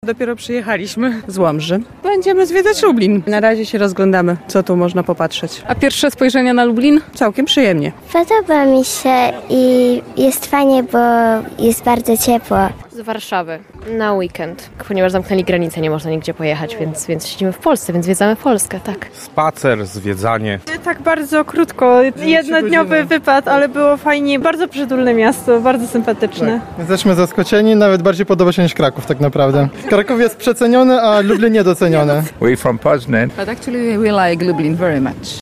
Dopiero przyjechaliśmy z Łomży. Będziemy zwiedzać Lublin. Na razie się rozglądamy, co tu można popatrzeć. A pierwsze spojrzenia na Lublin? Całkiem przyjemnie. Podoba mi się i jest fajnie, bo jest bardzo ciepło. Z Warszawy na weekend, ponieważ zamknęli granicę, nie można nigdzie pojechać, więc siedzimy w Polsce, więc zwiedzamy Polskę, tak. Spacer, zwiedzanie. Tak bardzo krótko, jednodniowy wypad, ale było fajnie, bardzo przytulne miasto, bardzo sympatyczne. Tak. Jesteśmy zaskoczeni, nawet bardziej podoba się niż Kraków tak naprawdę. Kraków jest przeceniony, a Lublin niedoceniony. We're from Poznan. But actually we like Lublin very much.